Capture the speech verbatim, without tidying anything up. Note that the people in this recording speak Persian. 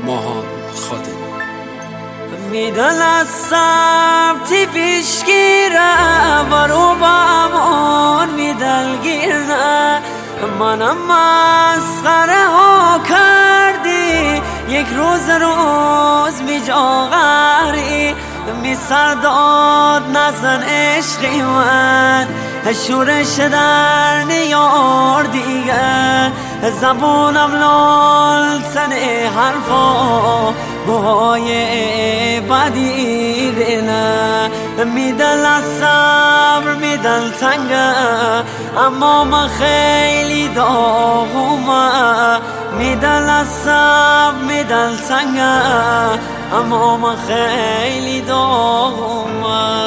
ماهان خادمی. میدلستم تی پیشگیره برو با امان میدلگیرنه منم مسخره ها کردی یک روز روز می جاغری می سرداد نزن عشقی من شورش در نیار دیگه زبونم لال سنه حرفا بهای بدی دینه میدل از صبر میدل تنگه اما من خیلی داغومه میدل از صبر میدل تنگه اما من خیلی داغومه.